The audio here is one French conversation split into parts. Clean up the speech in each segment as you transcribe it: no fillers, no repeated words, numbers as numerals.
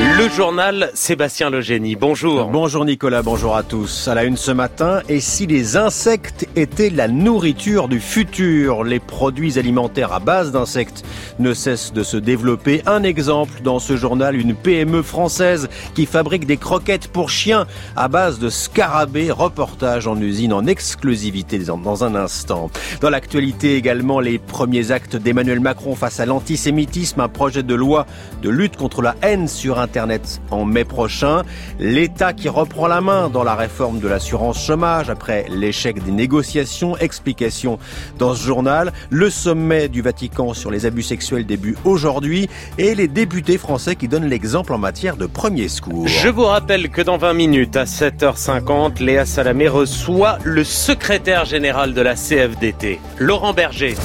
Le journal Sébastien Legénie, bonjour. Bonjour Nicolas, bonjour à tous. À la une ce matin, et si les insectes étaient la nourriture du futur? Les produits alimentaires à base d'insectes ne cessent de se développer. Un exemple dans ce journal, une PME française qui fabrique des croquettes pour chiens à base de scarabées. Reportage en usine en exclusivité dans un instant. Dans l'actualité également, les premiers actes d'Emmanuel Macron face à l'antisémitisme, un projet de loi de lutte contre la haine sur Internet en mai prochain. L'État qui reprend la main dans la réforme de l'assurance chômage après l'échec des négociations. Explication dans ce journal. Le sommet du Vatican sur les abus sexuels débute aujourd'hui et les députés français qui donnent l'exemple en matière de premiers secours. Je vous rappelle que dans 20 minutes, à 7h50, Léa Salamé reçoit le secrétaire général de la CFDT, Laurent Berger.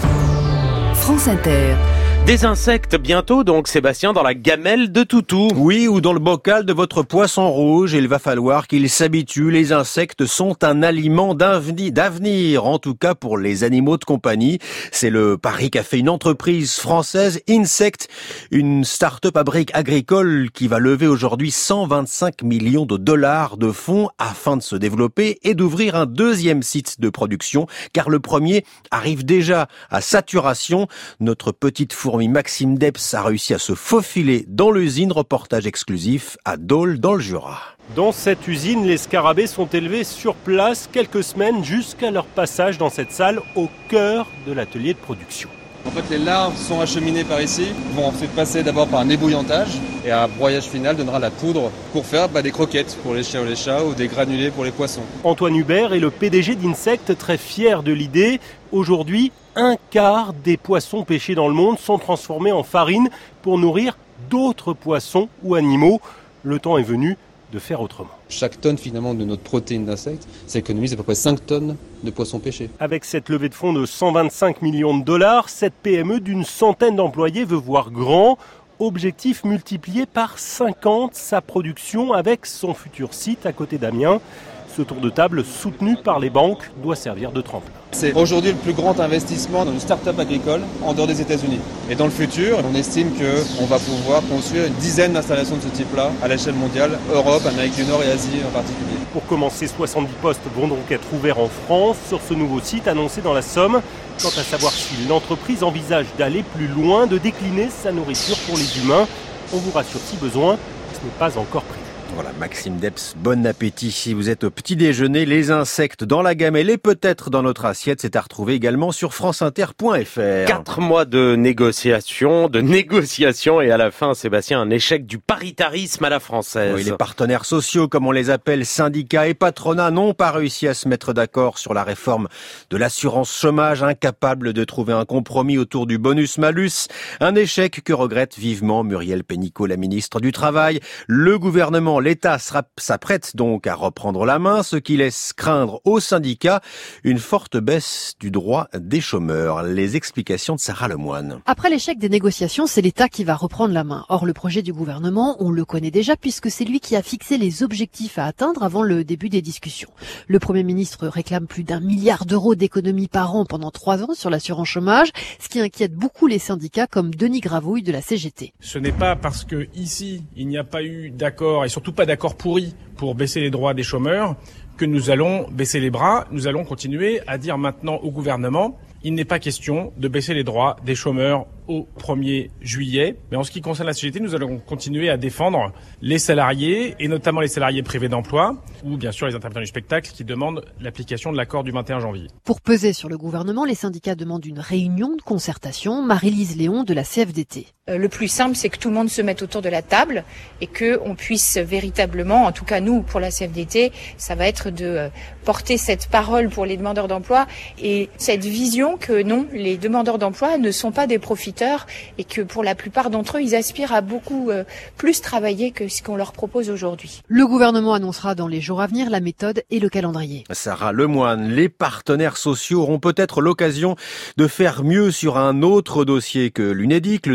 France Inter. Des insectes bientôt donc, Sébastien, dans la gamelle de Toutou. Oui, ou dans le bocal de votre poisson rouge. Il va falloir qu'il s'habitue. Les insectes sont un aliment d'avenir, en tout cas pour les animaux de compagnie. C'est le pari qu'a fait une entreprise française, Insect, une start-up à briques agricole qui va lever aujourd'hui 125 millions de dollars de fonds afin de se développer et d'ouvrir un deuxième site de production, car le premier arrive déjà à saturation. Notre petite fourmi Maxime Depps a réussi à se faufiler dans l'usine. Reportage exclusif à Dole dans le Jura. Dans cette usine, les scarabées sont élevés sur place quelques semaines jusqu'à leur passage dans cette salle au cœur de l'atelier de production. En fait, les larves sont acheminées par ici, vont ensuite passer d'abord par un ébouillantage et un broyage final donnera la poudre pour faire des croquettes pour les chiens ou les chats ou des granulés pour les poissons. Antoine Hubert est le PDG d'Insect, très fier de l'idée. Aujourd'hui, un quart des poissons pêchés dans le monde sont transformés en farine pour nourrir d'autres poissons ou animaux. Le temps est venu de faire autrement. Chaque tonne finalement de notre protéine d'insectes, ça économise à peu près 5 tonnes de poissons pêchés. Avec cette levée de fonds de 125 millions de dollars, cette PME d'une centaine d'employés veut voir grand. Objectif multiplié par 50 sa production avec son futur site à côté d'Amiens. Ce tour de table, soutenu par les banques, doit servir de tremplin. C'est aujourd'hui le plus grand investissement dans une start-up agricole en dehors des États-Unis. Et dans le futur, on estime qu'on va pouvoir construire une dizaine d'installations de ce type-là à l'échelle mondiale, Europe, Amérique du Nord et Asie en particulier. Pour commencer, 70 postes vont donc être ouverts en France sur ce nouveau site annoncé dans la Somme. Quant à savoir si l'entreprise envisage d'aller plus loin, de décliner sa nourriture pour les humains, on vous rassure si besoin, ce n'est pas encore prévu. Voilà, Maxime Depps, bon appétit si vous êtes au petit déjeuner. Les insectes dans la gamelle et peut-être dans notre assiette, c'est à retrouver également sur franceinter.fr. 4 mois de négociations et à la fin, Sébastien, un échec du paritarisme à la française. Oui, les partenaires sociaux, comme on les appelle, syndicats et patronats, n'ont pas réussi à se mettre d'accord sur la réforme de l'assurance chômage, incapables de trouver un compromis autour du bonus-malus. Un échec que regrette vivement Muriel Pénicaud, la ministre du Travail. Le gouvernement, l'État s'apprête donc à reprendre la main, ce qui laisse craindre aux syndicats une forte baisse du droit des chômeurs. Les explications de Sarah Lemoine. Après l'échec des négociations, c'est l'État qui va reprendre la main. Or, le projet du gouvernement, on le connaît déjà puisque c'est lui qui a fixé les objectifs à atteindre avant le début des discussions. Le Premier ministre réclame plus d'1 milliard d'euros d'économies par an pendant 3 ans sur l'assurance chômage, ce qui inquiète beaucoup les syndicats comme Denis Gravouille de la CGT. Ce n'est pas parce que ici, il n'y a pas eu d'accord et surtout pas d'accord pourri pour baisser les droits des chômeurs que nous allons baisser les bras. Nous allons continuer à dire maintenant au gouvernement, il n'est pas question de baisser les droits des chômeurs au 1er juillet. Mais en ce qui concerne la CGT, nous allons continuer à défendre les salariés, et notamment les salariés privés d'emploi, ou bien sûr les intermittents du spectacle qui demandent l'application de l'accord du 21 janvier. Pour peser sur le gouvernement, les syndicats demandent une réunion de concertation. Marie-Lise Léon de la CFDT. Le plus simple, c'est que tout le monde se mette autour de la table et qu'on puisse véritablement, en tout cas nous, pour la CFDT, ça va être de porter cette parole pour les demandeurs d'emploi et cette vision que non, les demandeurs d'emploi ne sont pas des profiteurs et que pour la plupart d'entre eux, ils aspirent à beaucoup plus travailler que ce qu'on leur propose aujourd'hui. Le gouvernement annoncera dans les jours à venir la méthode et le calendrier. Sarah Lemoine, les partenaires sociaux auront peut-être l'occasion de faire mieux sur un autre dossier que l'UNEDIC, le dossier des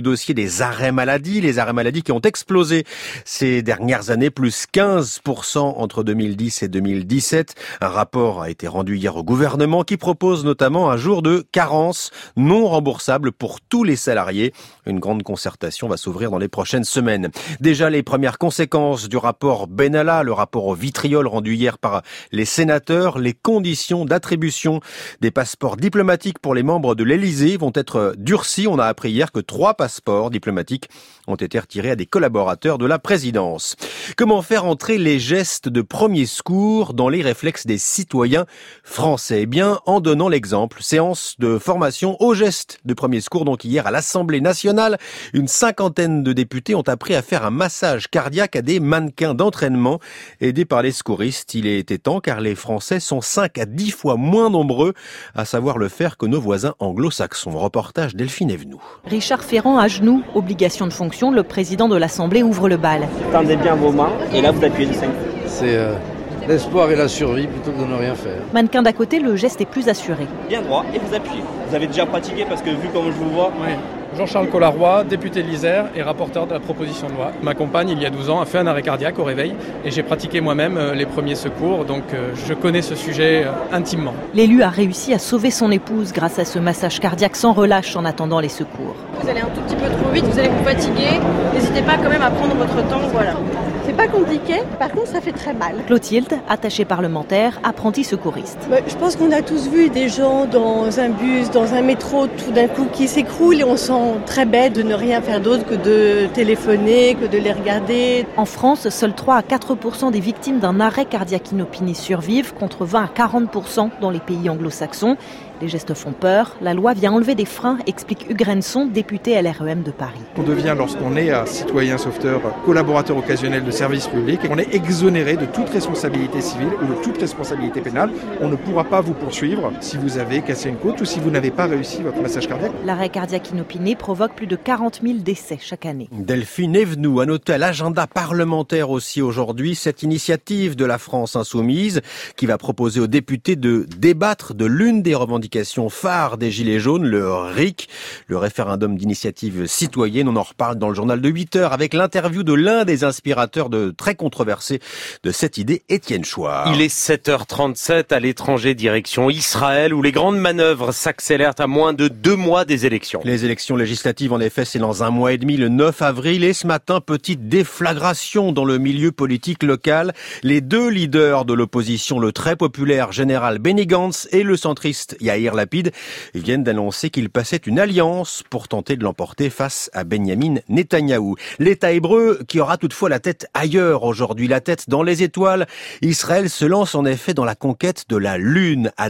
les arrêts maladie qui ont explosé ces dernières années, plus 15% entre 2010 et 2017. Un rapport a été rendu hier au gouvernement qui propose notamment un jour de carence non remboursable pour tous les salariés. Une grande concertation va s'ouvrir dans les prochaines semaines. Déjà les premières conséquences du rapport Benalla, le rapport au vitriol rendu hier par les sénateurs, les conditions d'attribution des passeports diplomatiques pour les membres de l'Élysée vont être durcies. On a appris hier que 3 passeports diplomatiques ont été retirés à des collaborateurs de la présidence. Comment faire entrer les gestes de premier secours dans les réflexes des citoyens français? Eh bien, en donnant l'exemple. Séance de formation aux gestes de premier secours. Donc hier à l'Assemblée nationale, une 50aine de députés ont appris à faire un massage cardiaque à des mannequins d'entraînement aidés par les secouristes. Il était temps car les Français sont 5 à 10 fois moins nombreux à savoir le faire que nos voisins anglo-saxons. Reportage Delphine Evenou. Richard Ferrand à genoux, obligation de fonction, le président de l'Assemblée ouvre le bal. Tendez bien vos mains et là vous appuyez du 5. C'est l'espoir et la survie plutôt que de ne rien faire. Mannequin d'à côté, le geste est plus assuré. Bien droit et vous appuyez. Vous avez déjà pratiqué parce que vu comme je vous vois... Oui. Jean-Charles Collaroy, député de l'Isère et rapporteur de la proposition de loi. Ma compagne, il y a 12 ans, a fait un arrêt cardiaque au réveil et j'ai pratiqué moi-même les premiers secours, donc je connais ce sujet intimement. L'élu a réussi à sauver son épouse grâce à ce massage cardiaque sans relâche en attendant les secours. Vous allez un tout petit peu trop vite, vous allez vous fatiguer, n'hésitez pas quand même à prendre votre temps, voilà. C'est pas compliqué, par contre ça fait très mal. Clotilde, attachée parlementaire, apprentie secouriste. Je pense qu'on a tous vu des gens dans un bus, dans un métro, tout d'un coup qui s'écroulent et on sent très bête de ne rien faire d'autre que de téléphoner, que de les regarder. En France, seuls 3 à 4% des victimes d'un arrêt cardiaque inopiné survivent, contre 20 à 40% dans les pays anglo-saxons. Les gestes font peur. La loi vient enlever des freins, explique Hugues Renson, député LREM de Paris. On devient, lorsqu'on est citoyen sauveteur, collaborateur occasionnel de service public, on est exonéré de toute responsabilité civile ou de toute responsabilité pénale. On ne pourra pas vous poursuivre si vous avez cassé une côte ou si vous n'avez pas réussi votre massage cardiaque. L'arrêt cardiaque inopiné provoque plus de 40 000 décès chaque année. Delphine Evenou, à noter à l'agenda parlementaire aussi aujourd'hui cette initiative de la France insoumise qui va proposer aux députés de débattre de l'une des revendications phare des Gilets jaunes, le RIC, le référendum d'initiative citoyenne. On en reparle dans le journal de 8h avec l'interview de l'un des inspirateurs très controversé de cette idée, Étienne Chouard. Il est 7h37 à l'étranger, direction Israël, où les grandes manœuvres s'accélèrent à moins de 2 mois des élections. Les élections législatives, en effet, c'est dans 1 mois et demi, le 9 avril. Et ce matin, petite déflagration dans le milieu politique local. Les 2 leaders de l'opposition, le très populaire général Benny Gantz et le centriste Yair Lapid, viennent d'annoncer qu'ils passaient une alliance pour tenter de l'emporter face à Benyamin Netanyahou. L'État hébreu qui aura toutefois la tête ailleurs aujourd'hui, la tête dans les étoiles. Israël se lance en effet dans la conquête de la Lune. À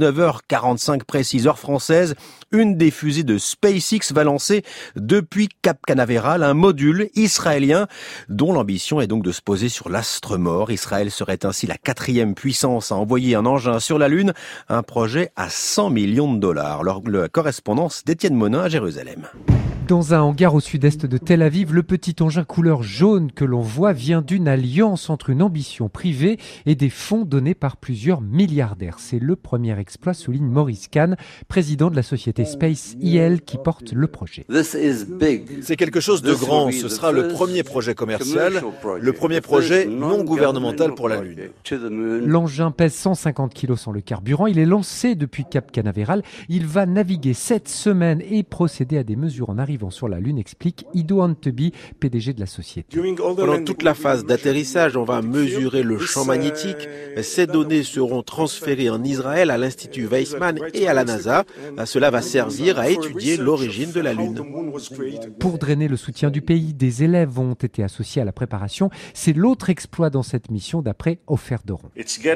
19h45 précise heure française, une des fusées de SpaceX va lancer depuis Cap Canaveral un module israélien dont l'ambition est donc de se poser sur l'astre mort. Israël serait ainsi la 4e puissance à envoyer un engin sur la Lune, un projet à 100 millions de dollars. La correspondance d'Étienne Monin à Jérusalem. Dans un hangar au sud-est de Tel Aviv, le petit engin couleur jaune que l'on voit vient d'une alliance entre une ambition privée et des fonds donnés par plusieurs milliardaires. C'est le premier exploit, souligne Maurice Kahn, président de la société Space IL qui porte le projet. C'est quelque chose de grand. Ce sera le premier projet commercial, le premier projet non gouvernemental pour la Lune. L'engin pèse 150 kg sans le carburant. Il est lancé depuis Cap Canaveral. Il va naviguer 7 semaines et procéder à des mesures en arrivant sur la Lune, explique Ido Anteby, PDG de la société. Pendant toute la phase d'atterrissage, on va mesurer le champ magnétique. Ces données seront transférées en Israël à l'Institut Weizmann et à la NASA. Cela va servir à étudier l'origine de la Lune. Pour drainer le soutien du pays, des élèves ont été associés à la préparation. C'est l'autre exploit dans cette mission d'après Ofer Doron.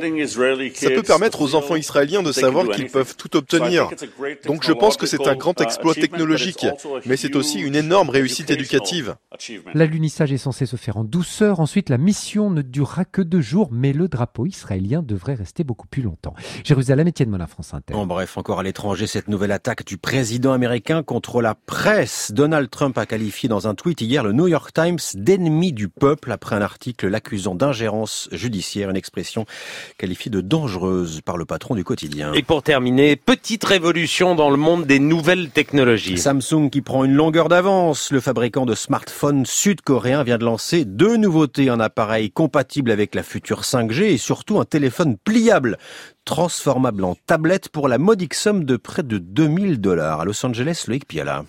Ça peut permettre aux enfants israéliens de savoir qu'ils peuvent tout obtenir. Donc je pense que c'est un grand exploit technologique, mais c'est aussi une énorme réussite éducative. L'alunissage est censé se faire en douceur. Ensuite, la mission ne durera que 2 jours, mais le drapeau israélien devrait rester beaucoup plus longtemps. Jérusalem, Étienne Monin, France Inter. En bref, encore à l'étranger, cette nouvelle attaque du président américain contre la presse. Donald Trump a qualifié dans un tweet hier le New York Times d'ennemi du peuple après un article l'accusant d'ingérence judiciaire, une expression qualifiée de dangereuse par le patron du quotidien. Et pour terminer, petite révolution dans le monde des nouvelles technologies. Samsung qui prend une longueur d'avance. Le fabricant de smartphones sud-coréen vient de lancer 2 nouveautés. Un appareil compatible avec la future 5G et surtout un téléphone pliable, transformable en tablette pour la modique somme de près de $2000. À Los Angeles, Loïc Piala.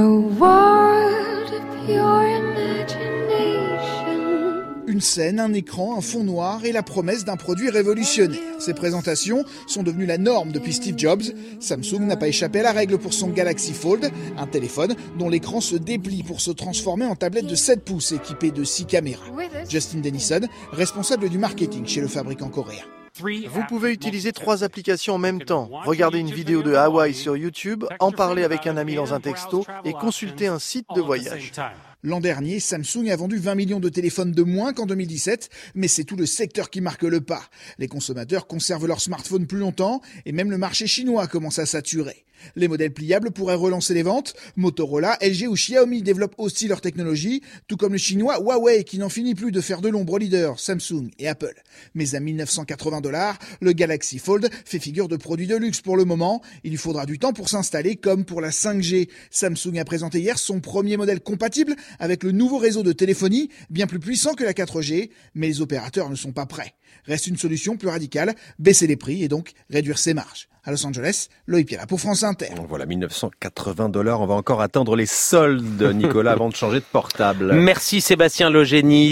Une scène, un écran, un fond noir et la promesse d'un produit révolutionnaire. Ces présentations sont devenues la norme depuis Steve Jobs. Samsung n'a pas échappé à la règle pour son Galaxy Fold, un téléphone dont l'écran se déplie pour se transformer en tablette de 7 pouces équipée de 6 caméras. Justin Dennison, responsable du marketing chez le fabricant coréen. Vous pouvez utiliser 3 applications en même temps, regarder une vidéo de Hawaï sur YouTube, en parler avec un ami dans un texto et consulter un site de voyage. L'an dernier, Samsung a vendu 20 millions de téléphones de moins qu'en 2017, mais c'est tout le secteur qui marque le pas. Les consommateurs conservent leurs smartphones plus longtemps et même le marché chinois commence à saturer. Les modèles pliables pourraient relancer les ventes. Motorola, LG ou Xiaomi développent aussi leur technologie, tout comme le chinois Huawei qui n'en finit plus de faire de l'ombre aux leaders Samsung et Apple. Mais à $1980, le Galaxy Fold fait figure de produit de luxe pour le moment. Il lui faudra du temps pour s'installer comme pour la 5G. Samsung a présenté hier son premier modèle compatible avec le nouveau réseau de téléphonie, bien plus puissant que la 4G, mais les opérateurs ne sont pas prêts. Reste une solution plus radicale, baisser les prix et donc réduire ses marges. À Los Angeles, Loïc Piala pour France Inter. Voilà, $1980. On va encore attendre les soldes, Nicolas, avant de changer de portable. Merci Sébastien Logénie.